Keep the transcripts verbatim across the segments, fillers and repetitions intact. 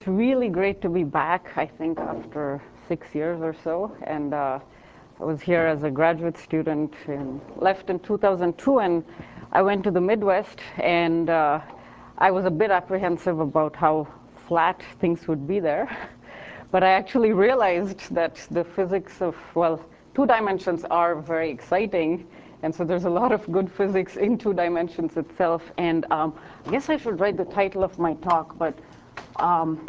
It's really great to be back, I think, after six years or so. And uh, I was here as a graduate student, and left in two thousand two, and I went to the Midwest, and uh, I was a bit apprehensive about how flat things would be there. But I actually realized that the physics of, well, two dimensions are very exciting. And so there's a lot of good physics in two dimensions itself. And um, I guess I should write the title of my talk, but Um,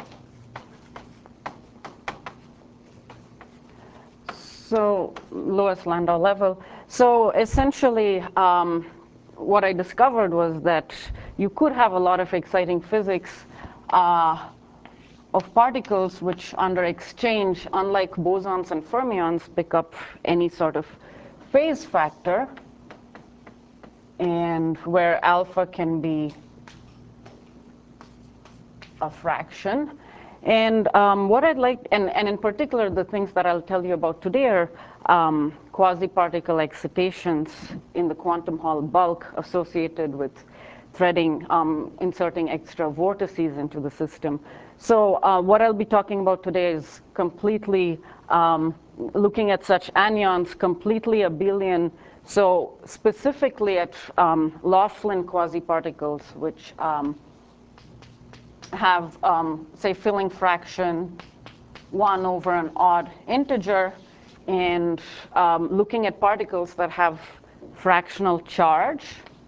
so Lewis Landau level. So essentially, um, what I discovered was that you could have a lot of exciting physics uh, of particles which, under exchange, unlike bosons and fermions, pick up any sort of phase factor, and where alpha can be a fraction. And um, what I'd like, and, and in particular, the things that I'll tell you about today are um, quasi-particle excitations in the quantum Hall bulk associated with threading, um, inserting extra vortices into the system. So uh, what I'll be talking about today is completely um, looking at such anyons, completely abelian. So specifically at um, Laughlin quasi-particles, which um, have, um, say, filling fraction one over an odd integer, and um, looking at particles that have fractional charge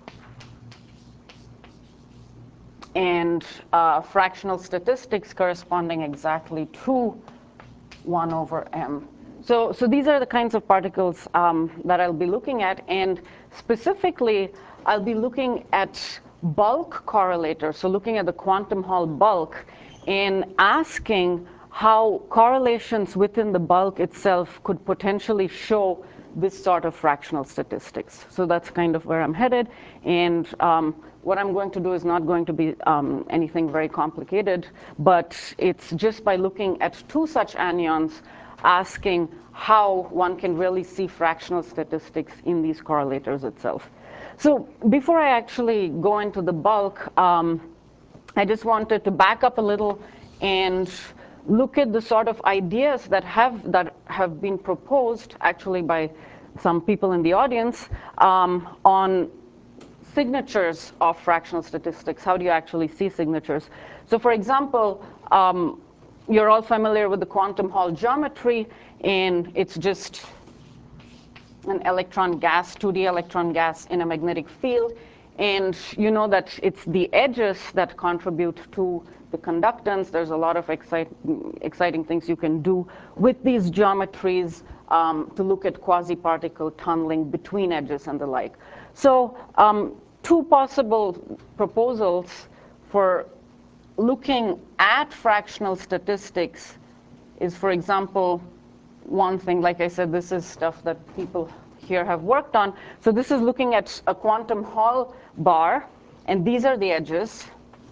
and uh, fractional statistics corresponding exactly to one over m. So, so these are the kinds of particles um, that I'll be looking at, and specifically, I'll be looking at bulk correlators, so looking at the quantum Hall bulk and asking how correlations within the bulk itself could potentially show this sort of fractional statistics. So that's kind of where I'm headed, and um, what I'm going to do is not going to be um, anything very complicated, but it's just by looking at two such anyons, asking how one can really see fractional statistics in these correlators itself. So before I actually go into the bulk, um, I just wanted to back up a little and look at the sort of ideas that have that have been proposed, actually by some people in the audience, um, on signatures of fractional statistics. How do you actually see signatures? So for example, um, you're all familiar with the quantum Hall geometry, and it's just an electron gas, two D electron gas in a magnetic field. And you know that it's the edges that contribute to the conductance. There's a lot of excite, exciting things you can do with these geometries um, to look at quasi-particle tunneling between edges and the like. So um, two possible proposals for looking at fractional statistics is, for example, one thing, like I said, this is stuff that people here have worked on. So this is looking at a quantum Hall bar, and these are the edges.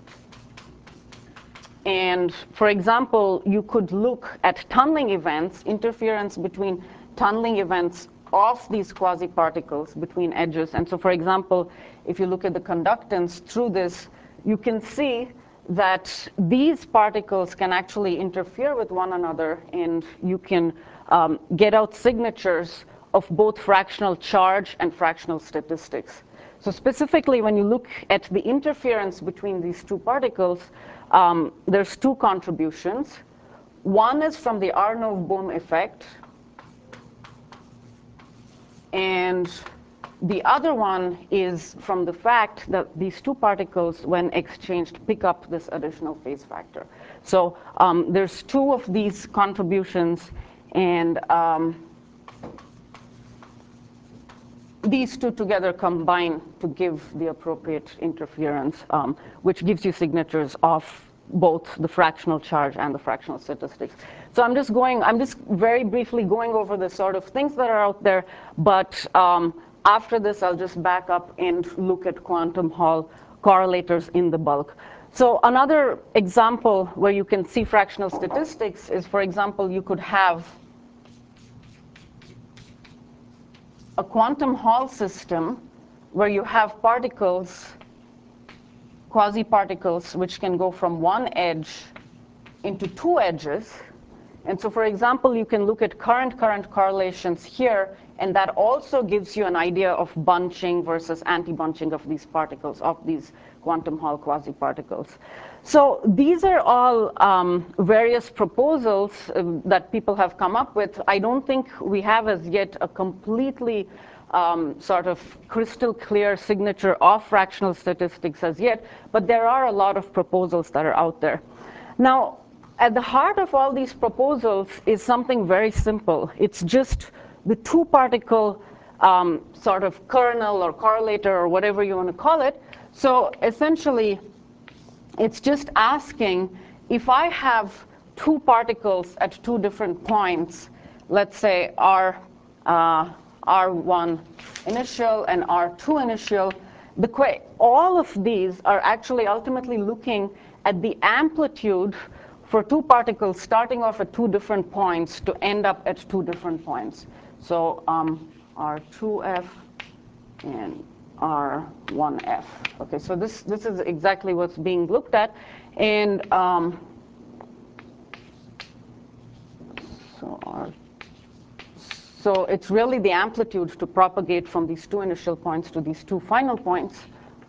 And for example, you could look at tunneling events, interference between tunneling events of these quasi-particles between edges. And so for example, if you look at the conductance through this, you can see that these particles can actually interfere with one another, and you can um, get out signatures of both fractional charge and fractional statistics. So specifically, when you look at the interference between these two particles, um, there's two contributions. One is from the Arnov-Bohm effect, and the other one is from the fact that these two particles, when exchanged, pick up this additional phase factor. So um, there's two of these contributions, and um, these two together combine to give the appropriate interference, um, which gives you signatures of both the fractional charge and the fractional statistics. So I'm just going, I'm just very briefly going over the sort of things that are out there, but um, after this, I'll just back up and look at quantum Hall correlators in the bulk. So another example where you can see fractional statistics is, for example, you could have a quantum Hall system where you have particles, quasi-particles, which can go from one edge into two edges. And so, for example, you can look at current-current correlations here, and that also gives you an idea of bunching versus anti-bunching of these particles, of these quantum Hall quasi-particles. So these are all um, various proposals uh, that people have come up with. I don't think we have as yet a completely um, sort of crystal clear signature of fractional statistics as yet, but there are a lot of proposals that are out there. Now, at the heart of all these proposals is something very simple. It's just the two-particle um, sort of kernel or correlator or whatever you want to call it. So essentially, it's just asking if I have two particles at two different points, let's say R, uh, R one initial and R two initial, the all of these are actually ultimately looking at the amplitude for two particles starting off at two different points to end up at two different points. So um, R two F and R one F. Okay, so this, this is exactly what's being looked at. And um, so, R, so it's really the amplitude to propagate from these two initial points to these two final points.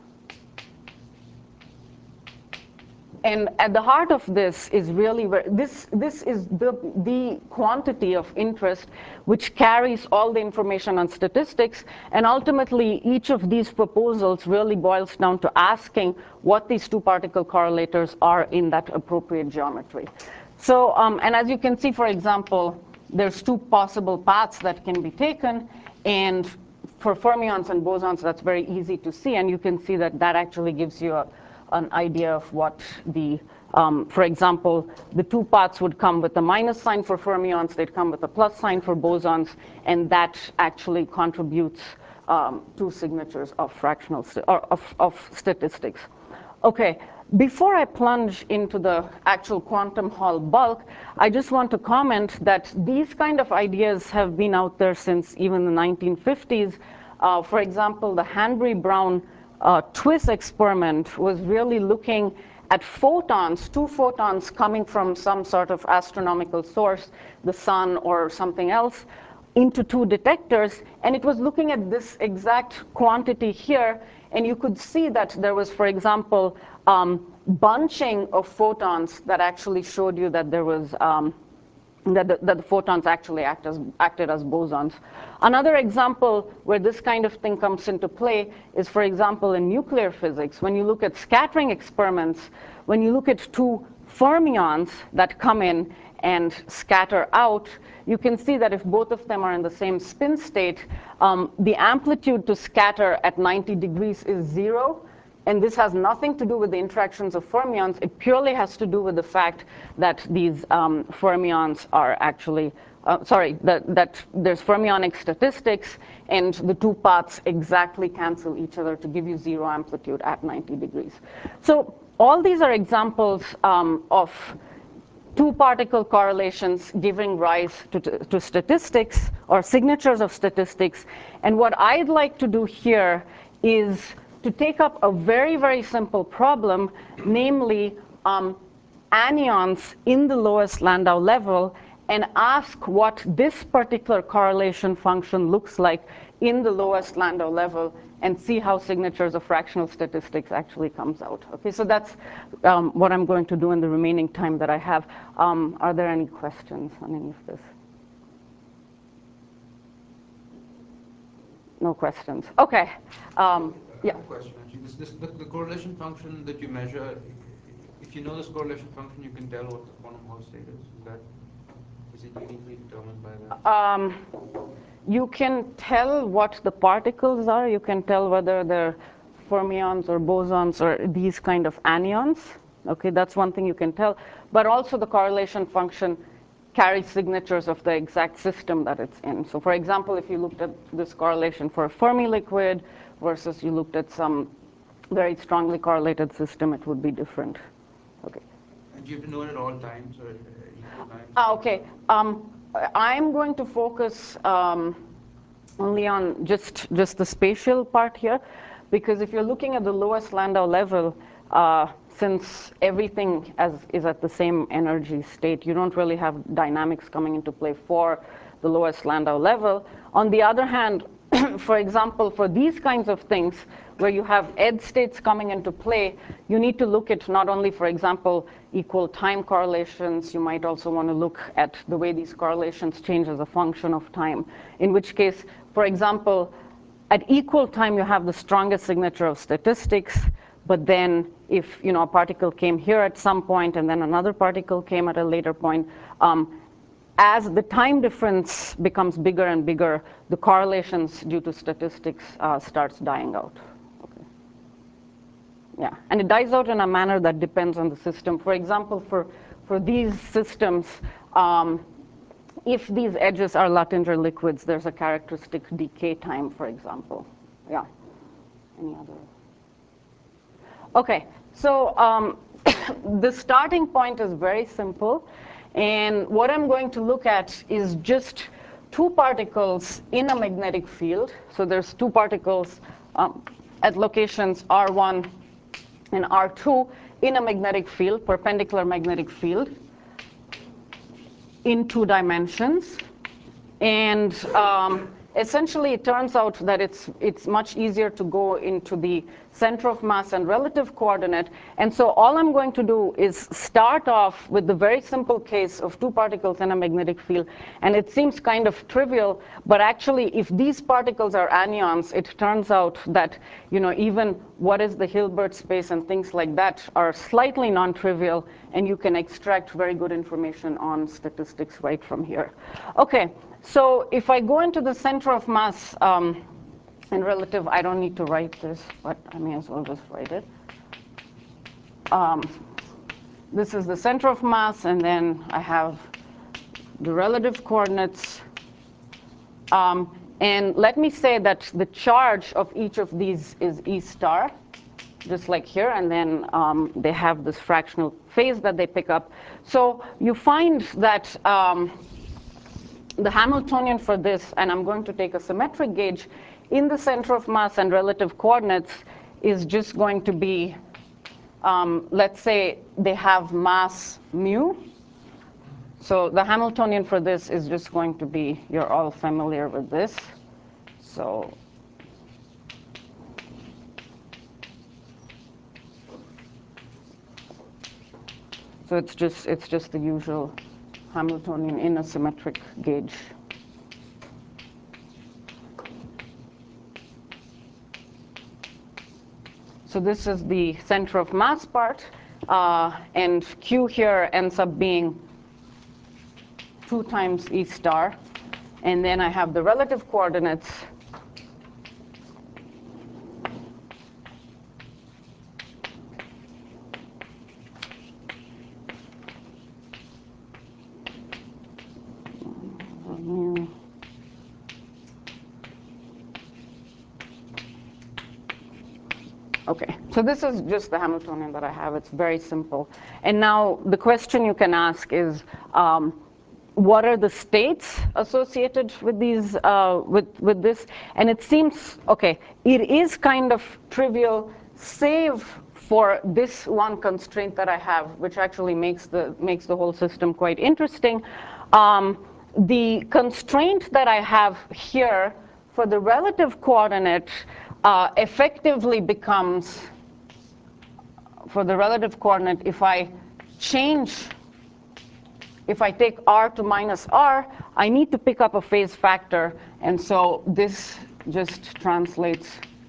And at the heart of this is really where this, this is the, the quantity of interest which carries all the information on statistics. And ultimately, each of these proposals really boils down to asking what these two particle correlators are in that appropriate geometry. So, um, and as you can see, for example, there's two possible paths that can be taken. And for fermions and bosons, that's very easy to see. And you can see that that actually gives you a an idea of what the, um, for example, the two paths would come with a minus sign for fermions, they'd come with a plus sign for bosons, and that actually contributes um, to signatures of fractional, or of, of statistics. Okay, before I plunge into the actual quantum Hall bulk, I just want to comment that these kind of ideas have been out there since even the nineteen fifties. Uh, for example, the Hanbury-Brown Uh, TWIS experiment was really looking at photons, two photons coming from some sort of astronomical source, the sun or something else, into two detectors. And it was looking at this exact quantity here. And you could see that there was, for example, um, bunching of photons that actually showed you that there was um, That the, that the photons actually act as, acted as bosons. Another example where this kind of thing comes into play is, for example, in nuclear physics. When you look at scattering experiments, when you look at two fermions that come in and scatter out, you can see that if both of them are in the same spin state, um, the amplitude to scatter at ninety degrees is zero. And this has nothing to do with the interactions of fermions. It purely has to do with the fact that these um, fermions are actually, uh, sorry, that, that there's fermionic statistics, and the two paths exactly cancel each other to give you zero amplitude at ninety degrees. So all these are examples um, of two-particle correlations giving rise to, to statistics, or signatures of statistics. And what I'd like to do here is to take up a very, very simple problem, namely um, anyons in the lowest Landau level, and ask what this particular correlation function looks like in the lowest Landau level, and see how signatures of fractional statistics actually comes out. Okay, so that's um, what I'm going to do in the remaining time that I have. Um, are there any questions on any of this? No questions. Okay. Um, yeah. Question actually. This, this, the, the correlation function that you measure, if you know this correlation function, you can tell what the quantum Hall state is. Is that is it uniquely determined by that? Um, you can tell what the particles are. You can tell whether they're fermions or bosons or these kind of anyons. Okay, that's one thing you can tell. But also the correlation function carries signatures of the exact system that it's in. So for example, if you looked at this correlation for a Fermi liquid versus you looked at some very strongly correlated system, it would be different. Okay. And do you have to know it at all times or uh, equal times? Ah, okay. Um, I'm going to focus um, only on just, just the spatial part here, because if you're looking at the lowest Landau level, uh, since everything as, is at the same energy state, you don't really have dynamics coming into play for the lowest Landau level. On the other hand, for example, for these kinds of things, where you have edge states coming into play, you need to look at not only, for example, equal time correlations, you might also want to look at the way these correlations change as a function of time. In which case, for example, at equal time, you have the strongest signature of statistics. But then if you know, a particle came here at some point and then another particle came at a later point, um, as the time difference becomes bigger and bigger, the correlations due to statistics uh, starts dying out. Okay. Yeah, and it dies out in a manner that depends on the system. For example, for, for these systems, um, if these edges are Luttinger liquids, there's a characteristic decay time, for example. Yeah. Any other? Okay, so um, the starting point is very simple. And what I'm going to look at is just two particles in a magnetic field. So there's two particles um, at locations R one and R two in a magnetic field, perpendicular magnetic field, in two dimensions. And um, essentially, it turns out that it's, it's much easier to go into the center of mass and relative coordinate. And so all I'm going to do is start off with the very simple case of two particles in a magnetic field. And it seems kind of trivial, but actually, if these particles are anyons, it turns out that you know, even what is the Hilbert space and things like that are slightly non-trivial, and you can extract very good information on statistics right from here. Okay, so if I go into the center of mass, um, and relative, I don't need to write this, but I may as well just write it. Um, this is the center of mass, and then I have the relative coordinates. Um, and let me say that the charge of each of these is E star, just like here, and then um, they have this fractional phase that they pick up. So you find that um, the Hamiltonian for this, and I'm going to take a symmetric gauge, in the center of mass and relative coordinates is just going to be, um, let's say they have mass mu. So the Hamiltonian for this is just going to be, you're all familiar with this. So so it's just it's just the usual Hamiltonian in a symmetric gauge. So this is the center of mass part, uh, and Q here ends up being two times E star. And then I have the relative coordinates. Okay, so this is just the Hamiltonian that I have. It's very simple. And now the question you can ask is, um, what are the states associated with these, uh, with, with this? And it seems, okay, it is kind of trivial, save for this one constraint that I have, which actually makes the, makes the whole system quite interesting. Um, the constraint that I have here for the relative coordinate uh, effectively becomes, for the relative coordinate, if I change, if I take r to minus r, I need to pick up a phase factor. And so this just translates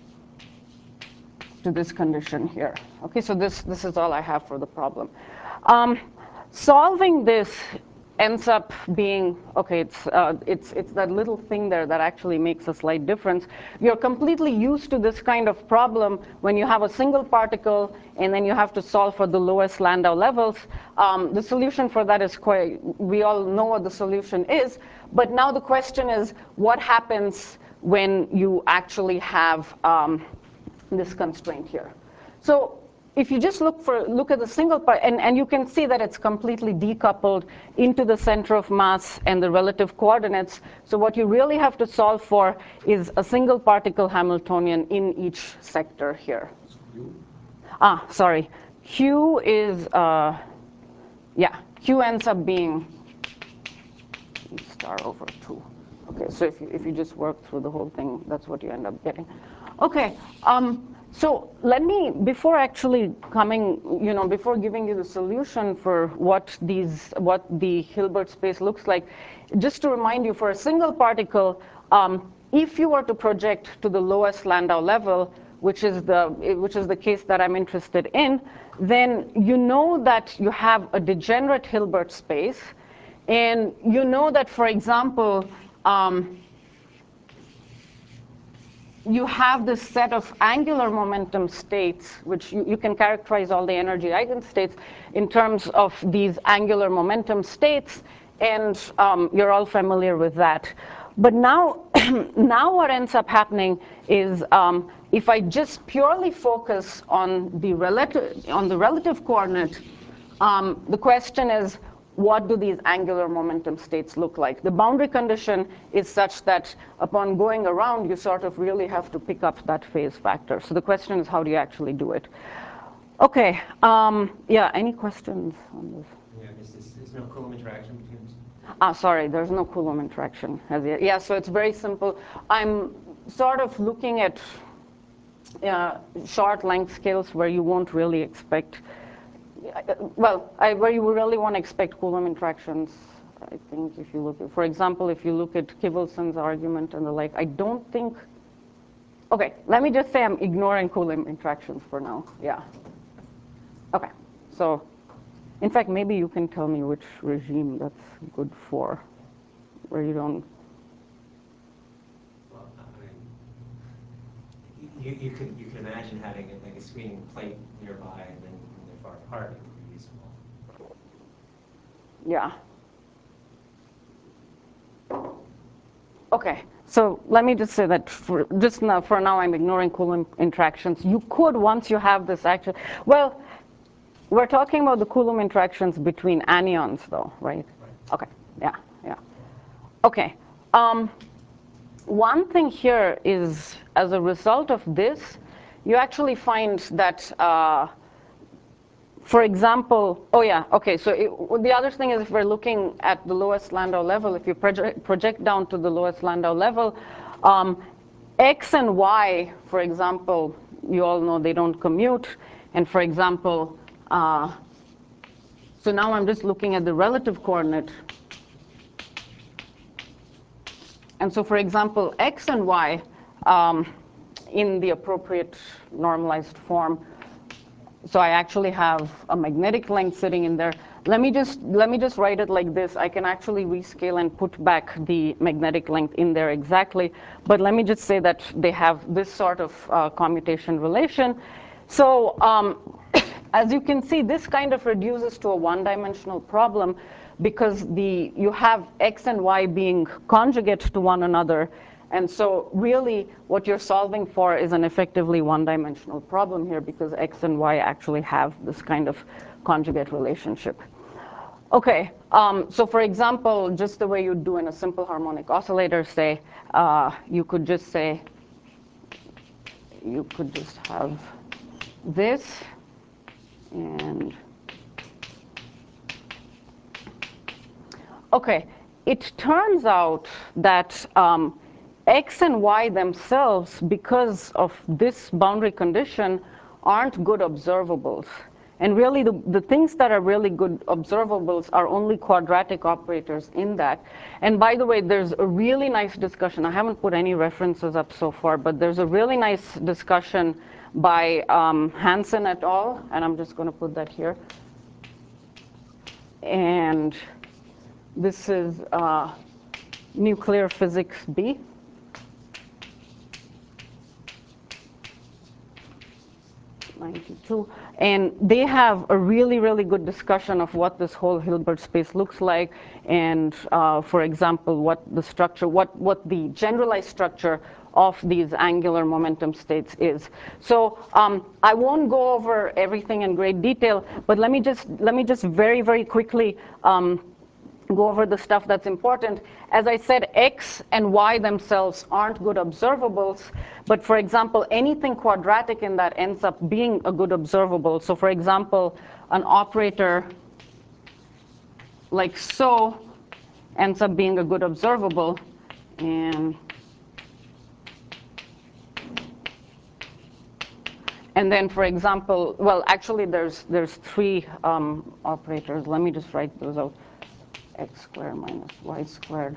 to this condition here. Okay, so this, this is all I have for the problem. Um, solving this ends up being, okay, it's, uh, it's, it's that little thing there that actually makes a slight difference. You're completely used to this kind of problem when you have a single particle and then you have to solve for the lowest Landau levels. Um, the solution for that is quite, we all know what the solution is, but now the question is, what happens when you actually have um, this constraint here? So if you just look for look at the single part, and, and you can see that it's completely decoupled into the center of mass and the relative coordinates. So what you really have to solve for is a single particle Hamiltonian in each sector here. Ah, sorry. Q is, uh, yeah, Q ends up being star over two. Okay, so if you, if you just work through the whole thing, that's what you end up getting. Okay, um, so let me, before actually coming, you know, before giving you the solution for what these, what the Hilbert space looks like, just to remind you, for a single particle, um, if you were to project to the lowest Landau level, which is the, which is the case that I'm interested in, then you know that you have a degenerate Hilbert space. And you know that, for example, um, you have this set of angular momentum states, which you, you can characterize all the energy eigenstates in terms of these angular momentum states, and um, you're all familiar with that. But now, now what ends up happening is um, if I just purely focus on the relative, on the relative coordinate, um, the question is, what do these angular momentum states look like? The boundary condition is such that upon going around, you sort of really have to pick up that phase factor. So the question is, how do you actually do it? Okay, um, yeah, any questions on this? Yeah, there's, there's, there's no Coulomb interaction between them. Ah, sorry, there's no Coulomb interaction as yet. Yeah, so it's very simple. I'm sort of looking at uh, short length scales where you won't really expect, well, I, where you really want to expect Coulomb interactions. I think if you look at, for example, if you look at Kivelson's argument and the like, I don't think, okay, let me just say I'm ignoring Coulomb interactions for now, yeah. Okay, so, in fact, maybe you can tell me which regime that's good for, where you don't. Well, I mean, you, you could you can imagine having a, like a screening plate nearby, and then when they're far apart, it would be useful. Yeah. Okay, so let me just say that for just now, for now, I'm ignoring Coulomb interactions. You could, once you have this actual, well, we're talking about the Coulomb interactions between anions, though, right? Right. Okay, yeah, yeah. Okay, um, one thing here is, as a result of this, you actually find that, uh, for example, oh yeah, okay, so it, the other thing is if we're looking at the lowest Landau level, if you project, project down to the lowest Landau level, um, X and Y, for example, you all know they don't commute. And for example, uh, so now I'm just looking at the relative coordinate. And so for example, X and Y um, in the appropriate normalized form, so I actually have a magnetic length sitting in there. Let me just let me just write it like this. I can actually rescale and put back the magnetic length in there exactly. But let me just say that they have this sort of uh, commutation relation. So um, as you can see, this kind of reduces to a one-dimensional problem because the you have X and Y being conjugate to one another. And so really what you're solving for is an effectively one-dimensional problem here because X and Y actually have this kind of conjugate relationship. Okay, um, so for example, just the way you do in a simple harmonic oscillator, say, uh, you could just say, you could just have this and okay, it turns out that um, X and Y themselves, because of this boundary condition, aren't good observables. And really, the, the things that are really good observables are only quadratic operators in that. And by the way, there's a really nice discussion. I haven't put any references up so far, but there's a really nice discussion by um, Hansen et al., and I'm just going to put that here. And this is uh, Nuclear Physics B. ninety-two. And they have a really, really good discussion of what this whole Hilbert space looks like. And uh, for example, what the structure, what, what the generalized structure of these angular momentum states is. So um, I won't go over everything in great detail, but let me just, let me just very, very quickly um, go over the stuff that's important. As I said, X and Y themselves aren't good observables, but for example, anything quadratic in that ends up being a good observable. So for example, an operator like so ends up being a good observable. And And then, for example, well, actually, there's there's three um, operators. Let me just write those out. X squared minus y squared.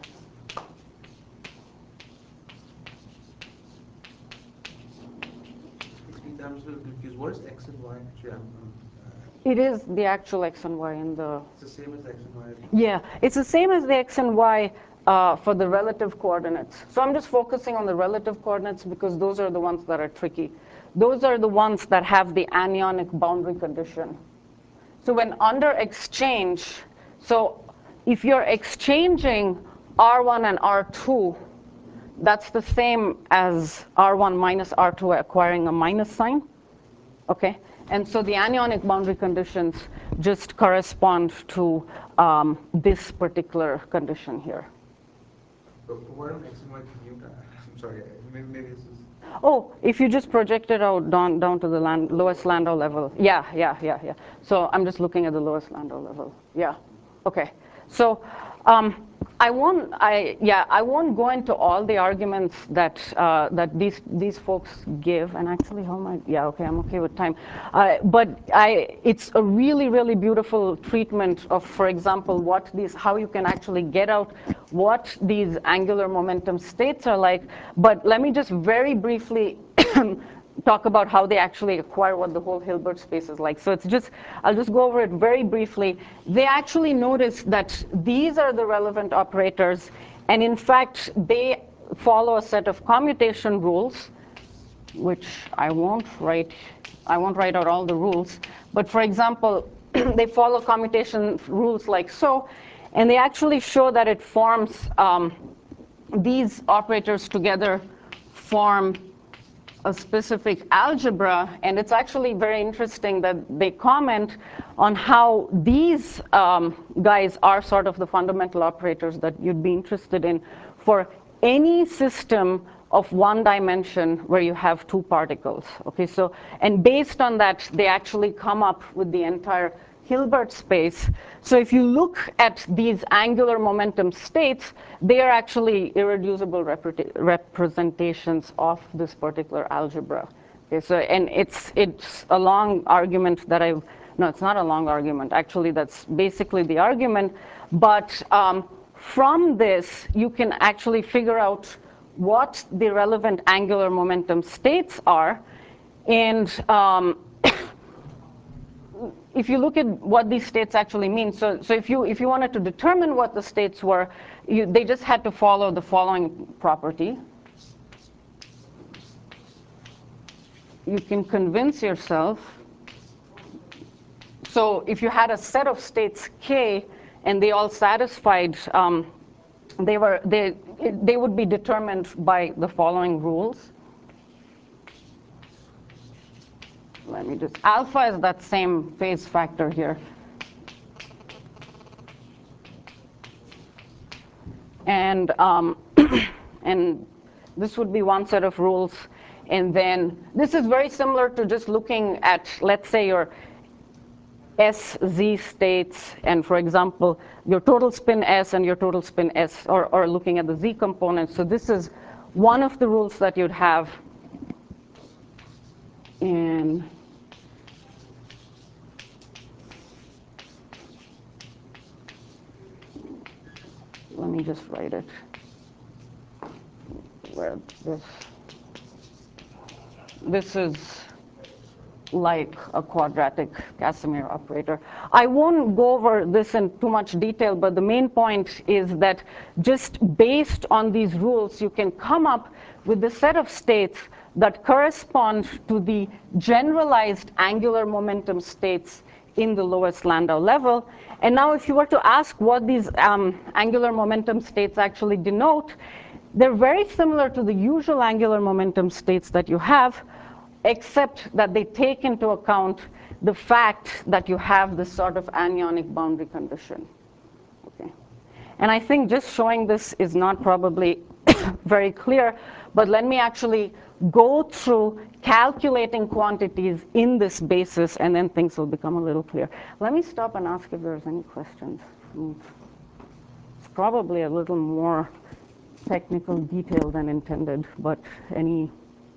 Excuse me, I'm still confused. What is x and y? Actually, I'm, I'm, It is the actual x and y in the. it's the same as x and y. Yeah, it's the same as the x and y uh, for the relative coordinates. So I'm just focusing on the relative coordinates because those are the ones that are tricky. Those are the ones that have the anionic boundary condition. So when under exchange, so if you're exchanging R one and R two, that's the same as R one minus R two acquiring a minus sign, okay? And so the anionic boundary conditions just correspond to um, this particular condition here. But what are x and y commute? I'm sorry, maybe, maybe this is. Oh, if you just project it out down, down to the land, lowest Landau level. Yeah, yeah, yeah, yeah. So I'm just looking at the lowest Landau level. Yeah, okay. So um, I won't, I, yeah, I won't go into all the arguments that, uh, that these, these folks give. And actually, how am I, yeah, okay, I'm okay with time. Uh, but I, it's a really, really beautiful treatment of, for example, what these, how you can actually get out what these angular momentum states are like. But let me just very briefly talk about how they actually acquire what the whole Hilbert space is like. So it's just, I'll just go over it very briefly. They actually notice that these are the relevant operators. And in fact, they follow a set of commutation rules, which I won't write. I won't write out all the rules. But for example, they follow commutation rules like so. And they actually show that it forms, um, these operators together form a specific algebra. And it's actually very interesting that they comment on how these um, guys are sort of the fundamental operators that you'd be interested in for any system of one dimension where you have two particles. Okay, so, and based on that, they actually come up with the entire Hilbert space. So if you look at these angular momentum states, they are actually irreducible repre representations of this particular algebra. Okay, so, and it's, it's a long argument that I've, no, it's not a long argument. Actually, that's basically the argument. But um, from this, you can actually figure out what the relevant angular momentum states are. And um, if you look at what these states actually mean, so, so if, you, if you wanted to determine what the states were, you, they just had to follow the following property. You can convince yourself. So if you had a set of states K and they all satisfied, um, they, were, they, they would be determined by the following rules. Let me just, alpha is that same phase factor here. And, um, and this would be one set of rules. And then this is very similar to just looking at, let's say, your S Z states, and for example, your total spin S and your total spin S, or, or looking at the Z components. So this is one of the rules that you'd have. And let me just write it. Where this, this is like a quadratic Casimir operator. I won't go over this in too much detail, but the main point is that just based on these rules, you can come up with a set of states that correspond to the generalized angular momentum states in the lowest Landau level. And now if you were to ask what these um, angular momentum states actually denote, they're very similar to the usual angular momentum states that you have, except that they take into account the fact that you have this sort of anionic boundary condition. Okay. And I think just showing this is not probably very clear, but let me actually go through calculating quantities in this basis, and then things will become a little clear. Let me stop and ask if there's any questions. It's probably a little more technical detail than intended, but any?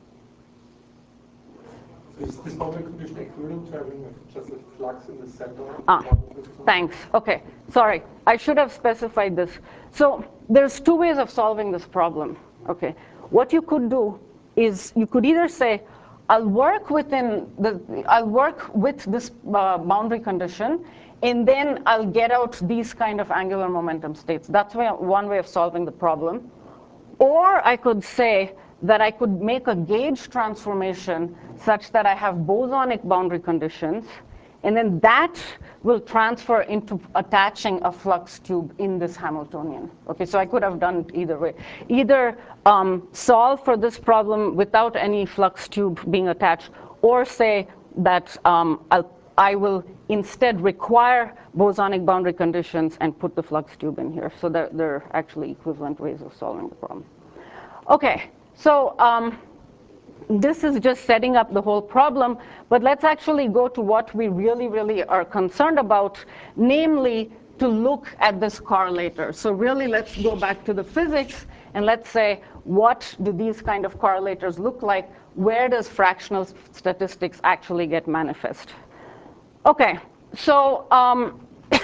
Is this boundary condition equivalent to having just a flux in the center? Ah, thanks. Okay, sorry. I should have specified this. So there's two ways of solving this problem. Okay, what you could do is you could either say, I'll work within the, I'll work with this uh, boundary condition, and then I'll get out these kind of angular momentum states. That's way, one way of solving the problem. Or I could say that I could make a gauge transformation such that I have bosonic boundary conditions, and then that will transfer into attaching a flux tube in this Hamiltonian. Okay, so I could have done it either way. Either um, solve for this problem without any flux tube being attached, or say that um, I'll, I will instead require bosonic boundary conditions and put the flux tube in here. So they're, they're actually equivalent ways of solving the problem. Okay, so um, this is just setting up the whole problem, but let's actually go to what we really, really are concerned about, namely to look at this correlator. So really, let's go back to the physics, and let's say, what do these kind of correlators look like? Where does fractional statistics actually get manifest? Okay, so um,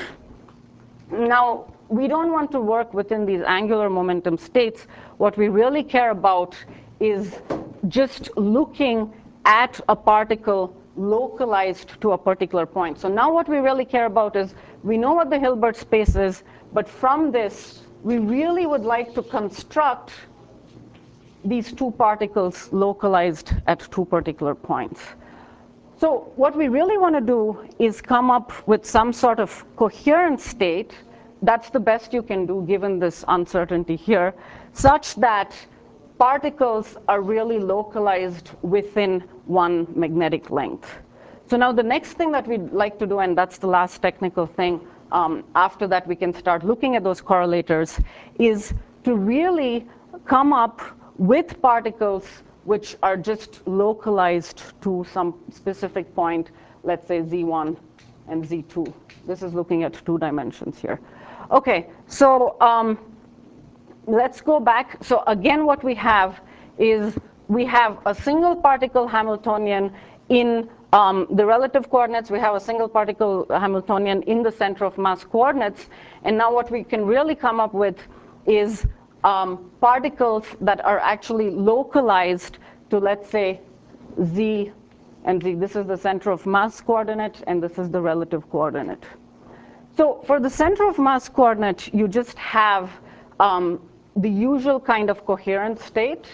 now, we don't want to work within these angular momentum states. What we really care about is just looking at a particle localized to a particular point. So now what we really care about is, we know what the Hilbert space is, but from this, we really would like to construct these two particles localized at two particular points. So what we really want to do is come up with some sort of coherent state. That's the best you can do given this uncertainty here, such that particles are really localized within one magnetic length. So now the next thing that we'd like to do, and that's the last technical thing, um, after that we can start looking at those correlators, is to really come up with particles which are just localized to some specific point, let's say Z one and Z two. This is looking at two dimensions here. Okay, so um, let's go back. So again, what we have is we have a single particle Hamiltonian in um, the relative coordinates. We have a single particle Hamiltonian in the center of mass coordinates. And now what we can really come up with is um, particles that are actually localized to, let's say, Z and Z. This is the center of mass coordinate, and this is the relative coordinate. So for the center of mass coordinate, you just have um, the usual kind of coherent state.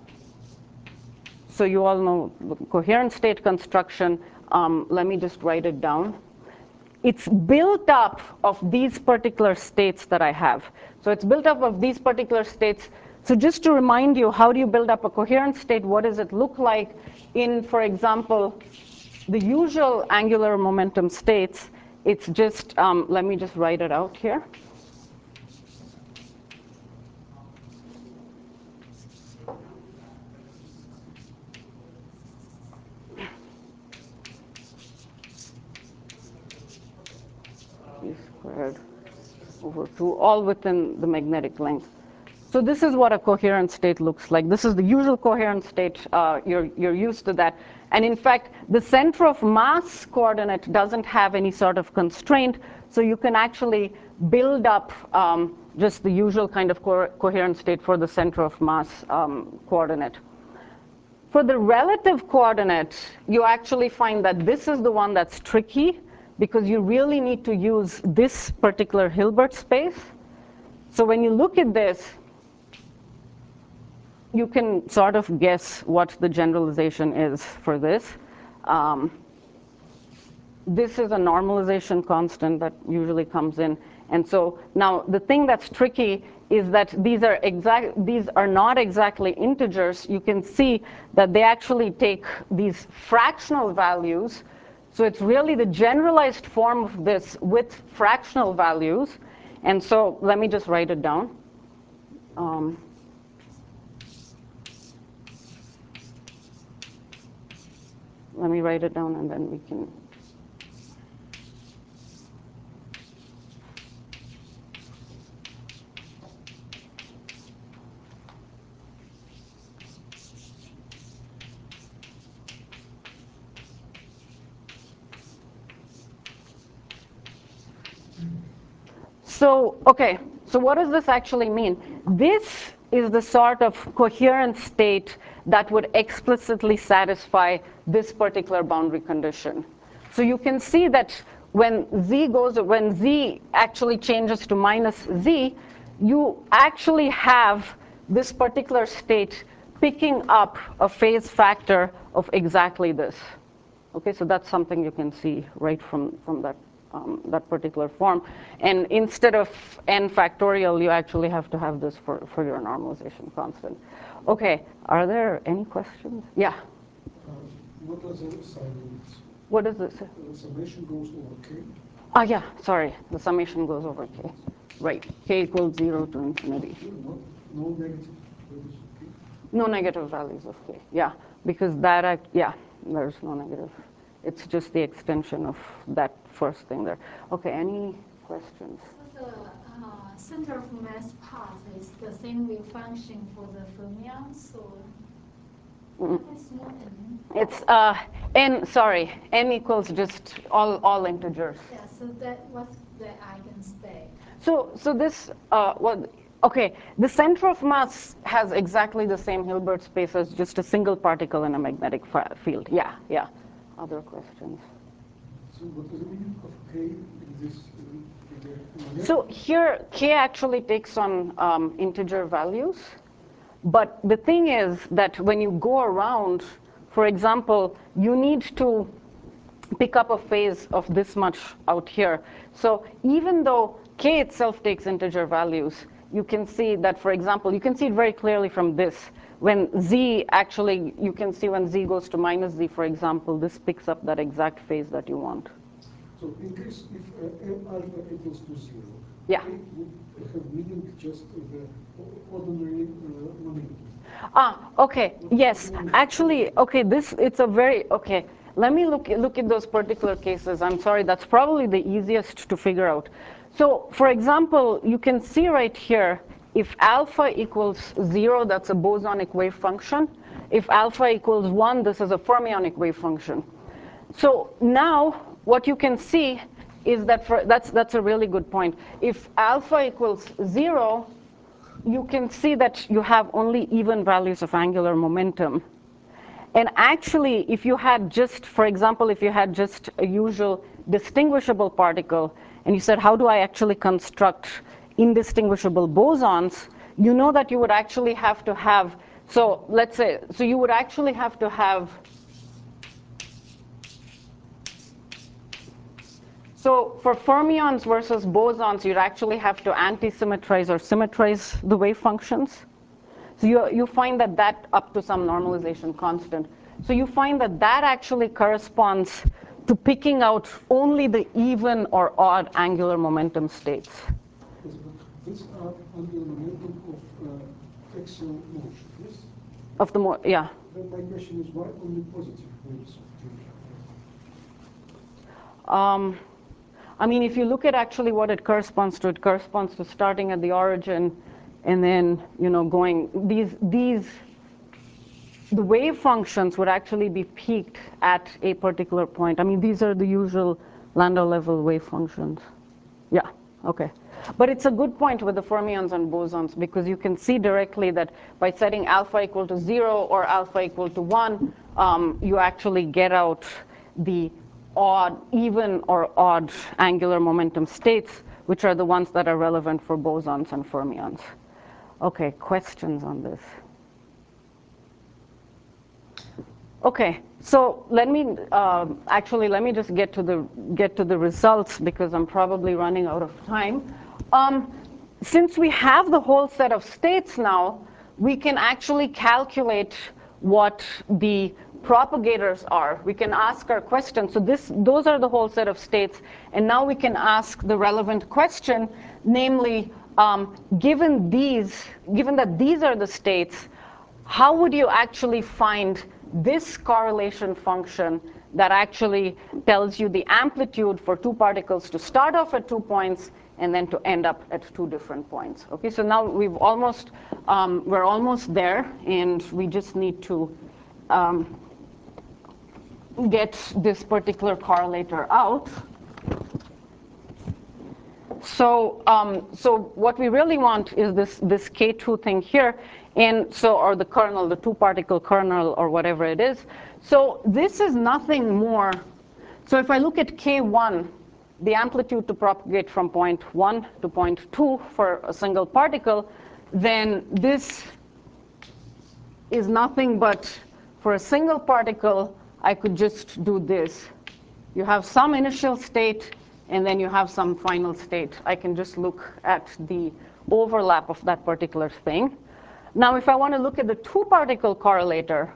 So you all know the coherent state construction. Um, let me just write it down. It's built up of these particular states that I have. So it's built up of these particular states. So just to remind you, how do you build up a coherent state? What does it look like in, for example, the usual angular momentum states? It's just, um, let me just write it out here. E squared over two, all within the magnetic length. So this is what a coherent state looks like. This is the usual coherent state. Uh, you're, you're used to that. And in fact, the center of mass coordinate doesn't have any sort of constraint. So you can actually build up um, just the usual kind of co coherent state for the center of mass um, coordinate. For the relative coordinate, you actually find that this is the one that's tricky, because you really need to use this particular Hilbert space. So when you look at this, you can sort of guess what the generalization is for this. Um, this is a normalization constant that usually comes in. And so now the thing that's tricky is that these are exact, these are not exactly integers. You can see that they actually take these fractional values. So it's really the generalized form of this with fractional values. And so let me just write it down. Um, let me write it down and then we can. So, okay, so what does this actually mean? This is the sort of coherent state that would explicitly satisfy this particular boundary condition. So you can see that when z goes, when z actually changes to minus z, you actually have this particular state picking up a phase factor of exactly this. Okay, so that's something you can see right from, from that, um, that particular form. And instead of n factorial, you actually have to have this for, for your normalization constant. Okay, are there any questions? Yeah? Uh, what are the sign limits? What is this? The summation goes over k. Ah, yeah, sorry, the summation goes over k. Right, k equals zero to infinity. No, no negative values of k. No negative values of k, yeah, because that, act, yeah, there's no negative. It's just the extension of that first thing there. Okay, any questions? So the uh, center of mass part is the same wave function for the fermions, or Mm-mm. what is small n? It's uh, n, sorry, n equals just all, all integers. Yeah, so that what's the eigenstate? So, so this, uh, well, okay, the center of mass has exactly the same Hilbert space as just a single particle in a magnetic field. Yeah, yeah. Other questions? So what is the meaning of k in this uh, figure? So here, k actually takes on um, integer values. But the thing is that when you go around, for example, you need to pick up a phase of this much out here. So even though k itself takes integer values, you can see that, for example, you can see it very clearly from this. When z actually, you can see when z goes to minus z, for example, this picks up that exact phase that you want. So in case if uh, m alpha equals to zero, Yeah. it would have meaning just the ordinary uh, momentum. Ah, okay, yes, actually, okay, this, it's a very, okay, let me look, look at those particular cases. I'm sorry, that's probably the easiest to figure out. So, for example, you can see right here, if alpha equals zero, that's a bosonic wave function. If alpha equals one, this is a fermionic wave function. So now, what you can see is that, for, that's, that's a really good point. If alpha equals zero, you can see that you have only even values of angular momentum. And actually, if you had just, for example, if you had just a usual distinguishable particle, and you said, how do I actually construct indistinguishable bosons, you know that you would actually have to have, so let's say, so you would actually have to have, so for fermions versus bosons, you'd actually have to anti-symmetrize or symmetrize the wave functions. So you, you find that that up to some normalization constant. So you find that that actually corresponds to picking out only the even or odd angular momentum states. Yes, but these are angular momentum of uh, axial motion, yes? Of the more, yeah. Then my question is why only positive waves of change? Um, I mean, if you look at actually what it corresponds to, it corresponds to starting at the origin and then, you know, going, these, these, the wave functions would actually be peaked at a particular point. I mean, these are the usual Landau level wave functions. Yeah, okay. But it's a good point with the fermions and bosons because you can see directly that by setting alpha equal to zero or alpha equal to one, um, you actually get out the odd, even or odd angular momentum states, which are the ones that are relevant for bosons and fermions. Okay, questions on this? Okay, so let me uh, actually let me just get to the get to the results because I'm probably running out of time. Um, since we have the whole set of states now, we can actually calculate what the propagators are. We can ask our question. So this, those are the whole set of states. And now we can ask the relevant question, namely, um, given these, given that these are the states, how would you actually find this correlation function that actually tells you the amplitude for two particles to start off at two points and then to end up at two different points? Okay, so now we've almost, um, we're almost there, and we just need to um, get this particular correlator out. So, um, so what we really want is this, this K two thing here, and so, or the kernel, the two-particle kernel, or whatever it is. So this is nothing more. So if I look at K one, the amplitude to propagate from point one to point two for a single particle, then this is nothing but, for a single particle, I could just do this. You have some initial state, and then you have some final state. I can just look at the overlap of that particular thing. Now, if I want to look at the two-particle correlator,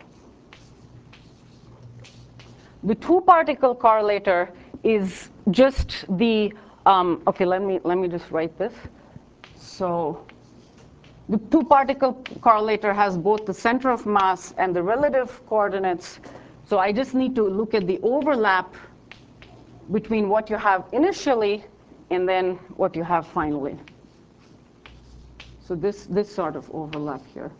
the two-particle correlator is just the, um, okay, let me, let me just write this. So the two-particle correlator has both the center of mass and the relative coordinates. So I just need to look at the overlap between what you have initially and then what you have finally. So this, this sort of overlap here.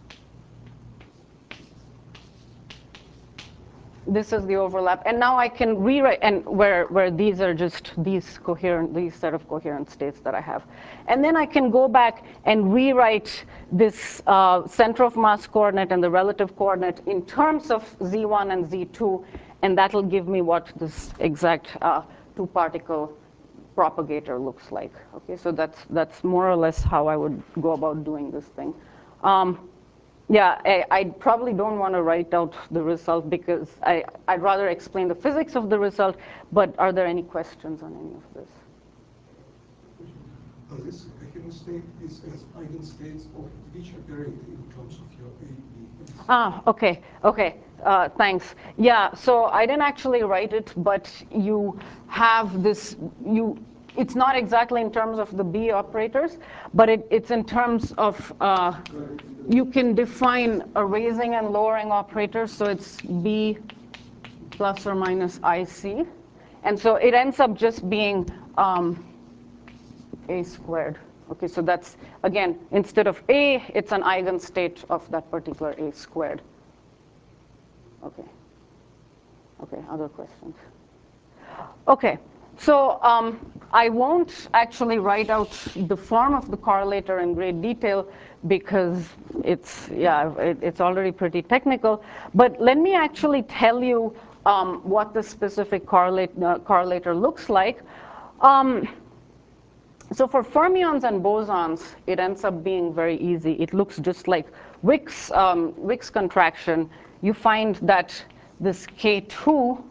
This is the overlap. And now I can rewrite, and where, where these are just these coherent, these set of coherent states that I have. And then I can go back and rewrite this uh, center of mass coordinate and the relative coordinate in terms of Z one and Z two, and that'll give me what this exact uh, two-particle propagator looks like. Okay, so that's, that's more or less how I would go about doing this thing. Um, Yeah, I, I probably don't want to write out the result because I, I'd rather explain the physics of the result, but are there any questions on any of this? Uh, this coherent state is as eigenstates of which operator in terms of your A, B? Ah, okay, okay, uh, thanks. Yeah, so I didn't actually write it, but you have this, you, it's not exactly in terms of the B operators, but it, it's in terms of, uh, you can define a raising and lowering operator, so it's B plus or minus I C. And so it ends up just being um, A squared. Okay, so that's, again, instead of A, it's an eigenstate of that particular A squared. Okay. Okay, other questions? Okay, so um, I won't actually write out the form of the correlator in great detail because it's, yeah, it, it's already pretty technical. But let me actually tell you um, what the specific correlate, uh, correlator looks like. Um, so for fermions and bosons, it ends up being very easy. It looks just like Wick's, um, Wick's contraction. You find that this K two,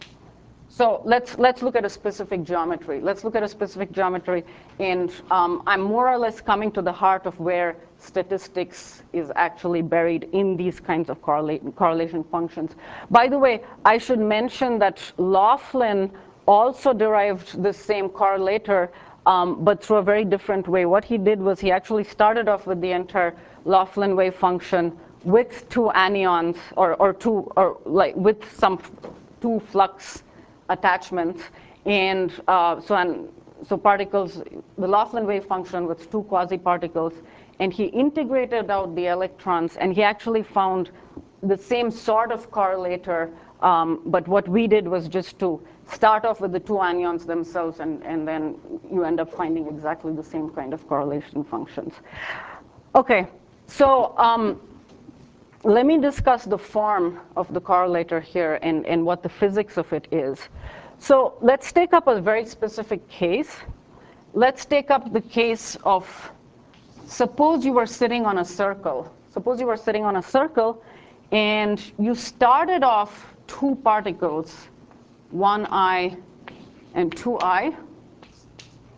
so let's, let's look at a specific geometry. Let's look at a specific geometry, and um, I'm more or less coming to the heart of where statistics is actually buried in these kinds of correlate, correlation functions. By the way, I should mention that Laughlin also derived the same correlator, um, but through a very different way. What he did was he actually started off with the entire Laughlin wave function with two anyons, or, or two, or like with some two flux attachments, and uh, so and so particles, the Laughlin wave function with two quasi-particles, and he integrated out the electrons, and he actually found the same sort of correlator, um, but what we did was just to start off with the two anyons themselves, and, and then you end up finding exactly the same kind of correlation functions. Okay, so um, let me discuss the form of the correlator here and, and what the physics of it is. So let's take up a very specific case. Let's take up the case of, suppose you were sitting on a circle. Suppose you were sitting on a circle and you started off two particles, one I and two I.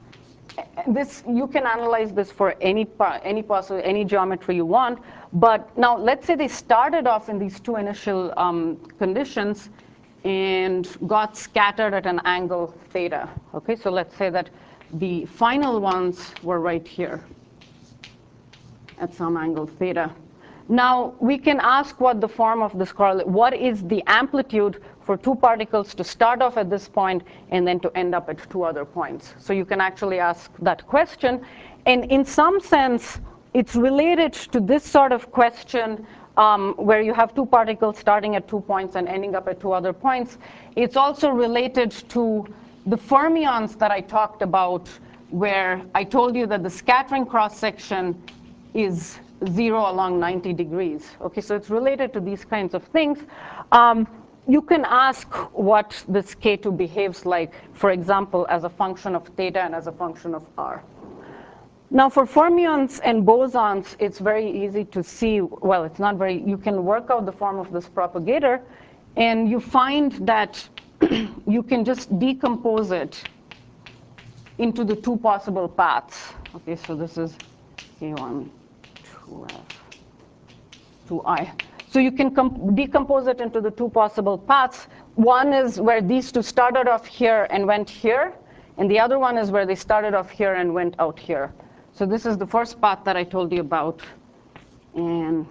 this, you can analyze this for any any possible any geometry you want. But now let's say they started off in these two initial um, conditions and got scattered at an angle theta. Okay, so let's say that the final ones were right here at some angle theta. Now we can ask what the form of this correlation, what is the amplitude for two particles to start off at this point and then to end up at two other points. So you can actually ask that question. And in some sense, it's related to this sort of question um, where you have two particles starting at two points and ending up at two other points. It's also related to the fermions that I talked about, where I told you that the scattering cross-section is zero along ninety degrees. Okay, so it's related to these kinds of things. Um, you can ask what this K two behaves like, for example, as a function of theta and as a function of R. Now for fermions and bosons, it's very easy to see, well, it's not very, you can work out the form of this propagator, and you find that you can just decompose it into the two possible paths. Okay, so this is K one, two F, two I. So you can decompose it into the two possible paths. One is where these two started off here and went here, and the other one is where they started off here and went out here. So this is the first path that I told you about. And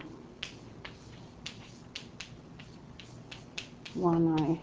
one I.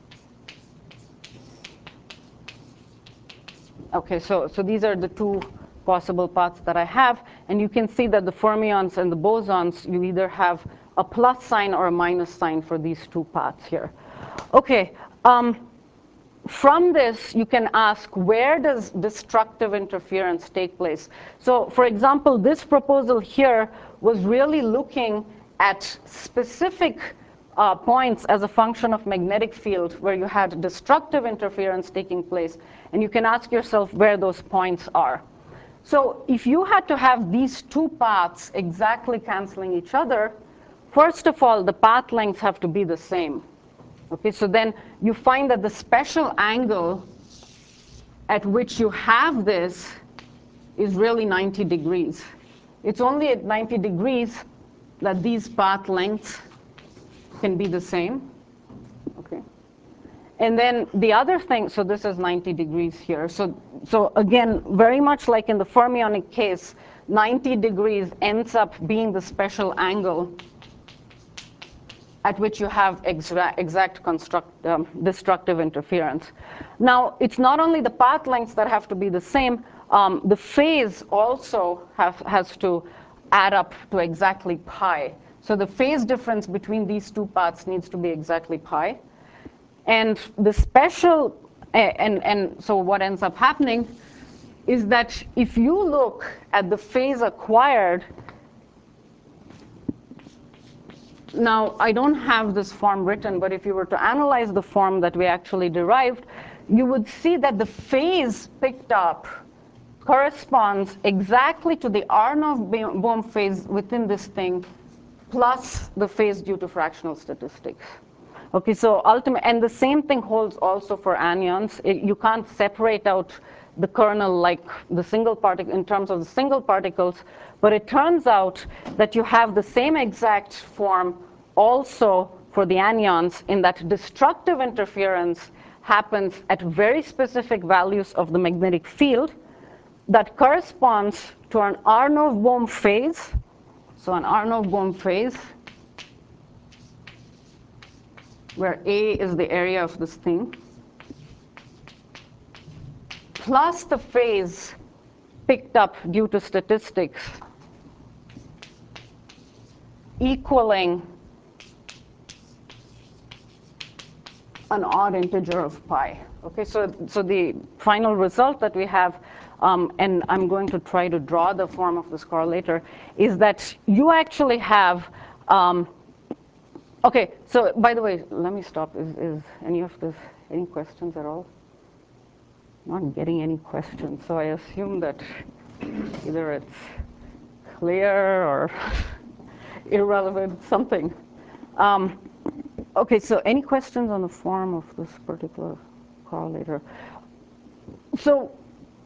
Okay, so, so these are the two possible paths that I have. And you can see that the fermions and the bosons, you either have a plus sign or a minus sign for these two paths here. Okay, um, from this, you can ask, where does destructive interference take place? So for example, this proposal here was really looking at specific uh, points as a function of magnetic field where you had destructive interference taking place. And you can ask yourself where those points are. So if you had to have these two paths exactly canceling each other, first of all, the path lengths have to be the same. Okay, so then you find that the special angle at which you have this is really ninety degrees. It's only at ninety degrees that these path lengths can be the same. Okay. And then the other thing, so this is ninety degrees here. So, so again, very much like in the fermionic case, ninety degrees ends up being the special angle at which you have exa exact construct, um, destructive interference. Now, it's not only the path lengths that have to be the same, um, the phase also have, has to add up to exactly pi. So the phase difference between these two paths needs to be exactly pi. And the special, and, and so what ends up happening is that if you look at the phase acquired, now, I don't have this form written, but if you were to analyze the form that we actually derived, you would see that the phase picked up corresponds exactly to the Arnov-Bohm phase within this thing, plus the phase due to fractional statistics. Okay, so ultimate, and the same thing holds also for anyons. It, you can't separate out the kernel like the single particle in terms of the single particles, but it turns out that you have the same exact form also for the anyons, in that destructive interference happens at very specific values of the magnetic field that corresponds to an Arnov-Bohm phase. So an Arnov-Bohm phase where A is the area of this thing, plus the phase picked up due to statistics, equaling an odd integer of pi. Okay, so, so the final result that we have, um, and I'm going to try to draw the form of this correlator, is that you actually have, um, okay, so by the way, let me stop. Is, is any of this, any questions at all? I'm not getting any questions, so I assume that either it's clear or irrelevant, something. Um, okay, so any questions on the form of this particular correlator? So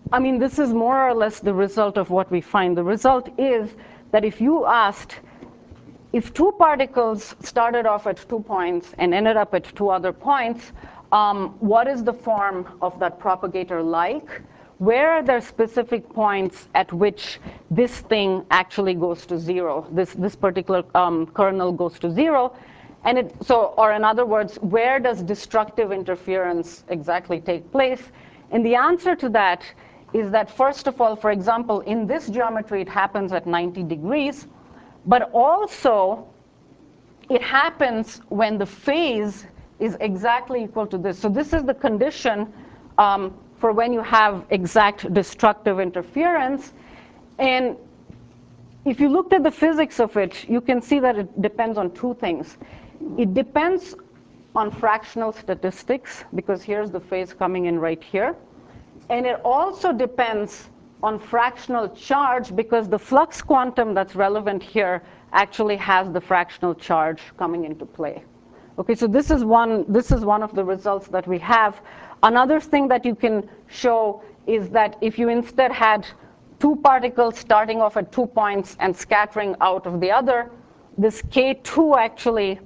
I mean, this is more or less the result of what we find. The result is that if you asked, if two particles started off at two points and ended up at two other points, um, what is the form of that propagator like? Where are there specific points at which this thing actually goes to zero? This, this particular um, kernel goes to zero. And it, so, or in other words, where does destructive interference exactly take place? And the answer to that is that, first of all, for example, in this geometry, it happens at ninety degrees. But also, it happens when the phase is exactly equal to this. So this is the condition um, for when you have exact destructive interference. And if you looked at the physics of it, you can see that it depends on two things. It depends on fractional statistics, because here's the phase coming in right here. And it also depends on fractional charge, because the flux quantum that's relevant here actually has the fractional charge coming into play. Okay, so this is one, this is one of the results that we have. Another thing that you can show is that if you instead had two particles starting off at two points and scattering out of the other, this K two actually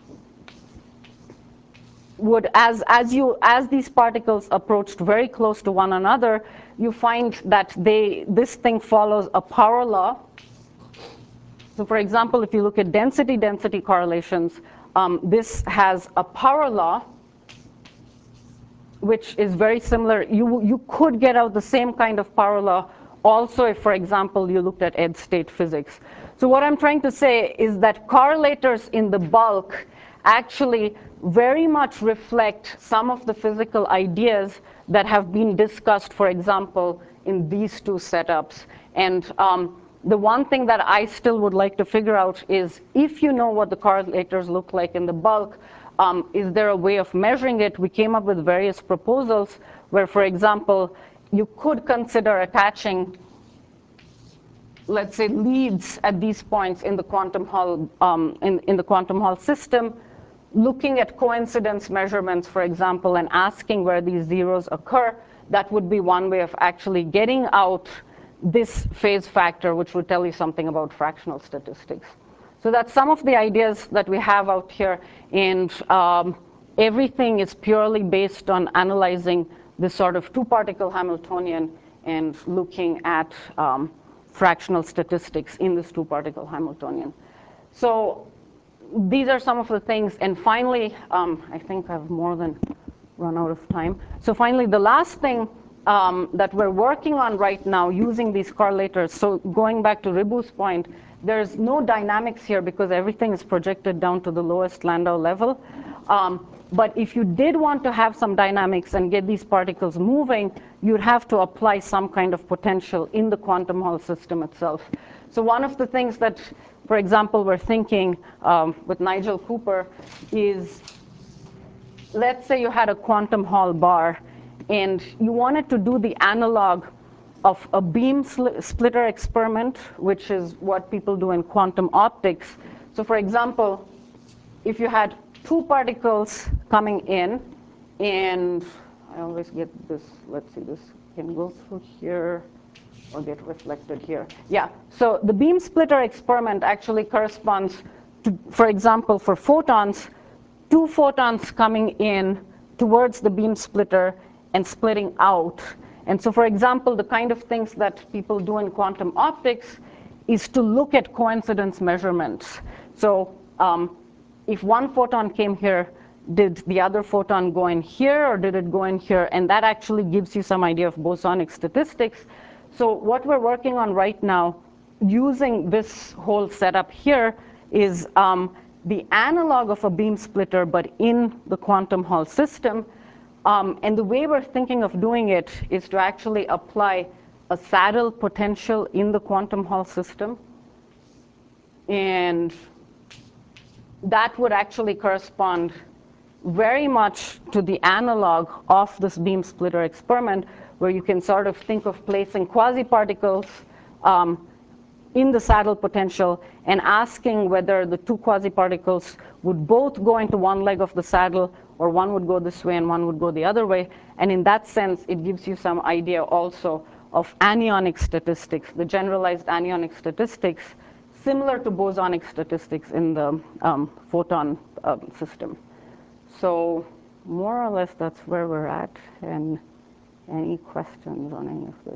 would, as, as, you, as these particles approached very close to one another, you find that they, this thing follows a power law. So for example, if you look at density-density correlations, um, this has a power law, which is very similar. You, you could get out the same kind of power law also if, for example, you looked at edge state physics. So what I'm trying to say is that correlators in the bulk actually very much reflect some of the physical ideas that have been discussed, for example, in these two setups. And um, the one thing that I still would like to figure out is, if you know what the correlators look like in the bulk, um, is there a way of measuring it? We came up with various proposals where, for example, you could consider attaching, let's say, leads at these points in the quantum Hall, um, in, in the quantum Hall system, looking at coincidence measurements, for example, and asking where these zeros occur. That would be one way of actually getting out this phase factor, which would tell you something about fractional statistics. So that's some of the ideas that we have out here. And um, everything is purely based on analyzing this sort of two-particle Hamiltonian and looking at um, fractional statistics in this two-particle Hamiltonian. So these are some of the things. And finally, um, I think I've more than run out of time. So finally, the last thing um, that we're working on right now using these correlators, so going back to Ribu's point, there's no dynamics here because everything is projected down to the lowest Landau level. Um, but if you did want to have some dynamics and get these particles moving, you'd have to apply some kind of potential in the quantum Hall system itself. So one of the things that, for example, we're thinking um, with Nigel Cooper is, let's say you had a quantum Hall bar and you wanted to do the analog of a beam splitter experiment, which is what people do in quantum optics. So for example, if you had two particles coming in, and I always get this, let's see, this can go through here or get reflected here. Yeah, so the beam splitter experiment actually corresponds to, for example, for photons, two photons coming in towards the beam splitter and splitting out. And so, for example, the kind of things that people do in quantum optics is to look at coincidence measurements. So um, if one photon came here, did the other photon go in here or did it go in here? And that actually gives you some idea of bosonic statistics. So what we're working on right now, using this whole setup here, is um, the analog of a beam splitter, but in the quantum Hall system. Um, and the way we're thinking of doing it is to actually apply a saddle potential in the quantum Hall system. And that would actually correspond very much to the analog of this beam splitter experiment, where you can sort of think of placing quasi-particles um, in the saddle potential and asking whether the two quasi-particles would both go into one leg of the saddle or one would go this way and one would go the other way. And in that sense, it gives you some idea also of anionic statistics, the generalized anionic statistics, similar to bosonic statistics in the um, photon uh, system. So more or less, that's where we're at. And any questions on any of this?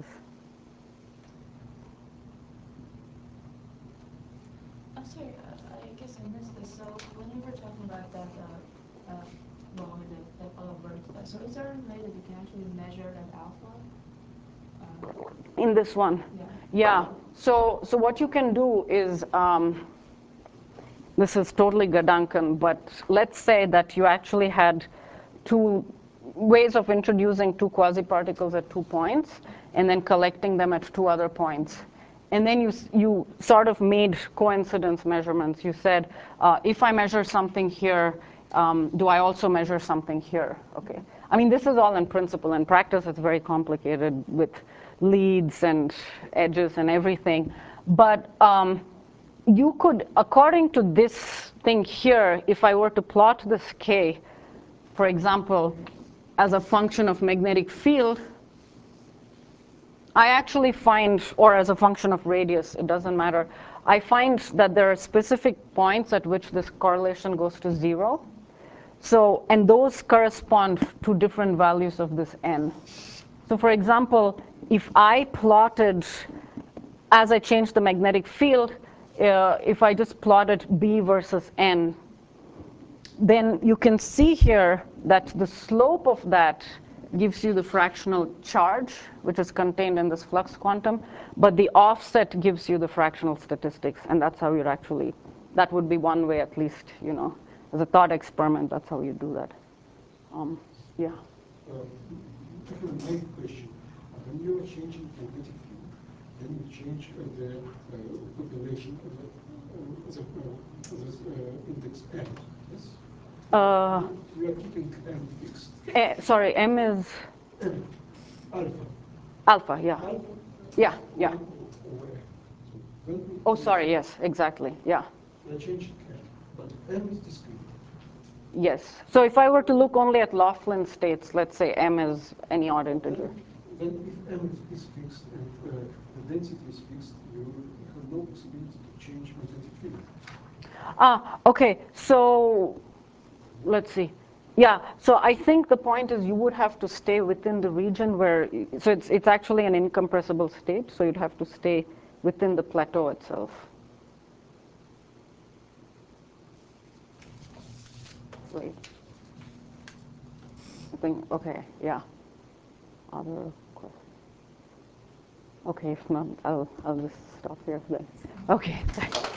I'm sorry, uh, I guess I missed this. So when you were talking about that uh, uh, law with the, that all works, uh, so is there a way that you can actually measure that alpha? Uh, In this one? yeah. Yeah. So, so what you can do is, um, this is totally Gedanken, but let's say that you actually had two ways of introducing two quasi-particles at two points and then collecting them at two other points. And then you, you sort of made coincidence measurements. You said, uh, if I measure something here, um, do I also measure something here? Okay. I mean, this is all in principle. In practice, it's very complicated with leads and edges and everything. But um, you could, according to this thing here, if I were to plot this K, for example, as a function of magnetic field, I actually find, or as a function of radius, it doesn't matter, I find that there are specific points at which this correlation goes to zero. So, and those correspond to different values of this n. So for example, if I plotted, as I changed the magnetic field, uh, if I just plotted B versus n, then you can see here that the slope of that gives you the fractional charge, which is contained in this flux quantum, but the offset gives you the fractional statistics, and that's how you'd actually, that would be one way at least, you know, as a thought experiment, that's how you do that. Um, yeah. Uh, I have a main question. Uh, when you are changing magnetic field, then you change uh, the uh, population of the, uh, the, uh, the uh, index n, yes? Uh, We are keeping n fixed. eh, sorry, M is M, alpha. alpha, yeah. Alpha. Yeah, yeah. one over n. So when we Oh, sorry, yes, exactly, yeah. We are changing n, but m is discrete. Yes. So if I were to look only at Laughlin states, let's say M is any odd integer. Then if m is fixed and uh, the density is fixed, you have no possibility to change magnetic field. Ah, okay, so let's see. Yeah, so I think the point is you would have to stay within the region where, so it's, it's actually an incompressible state, so you'd have to stay within the plateau itself. Wait. I think, okay, yeah. Other questions? Okay, if not, I'll, I'll just stop here then. Okay, thanks.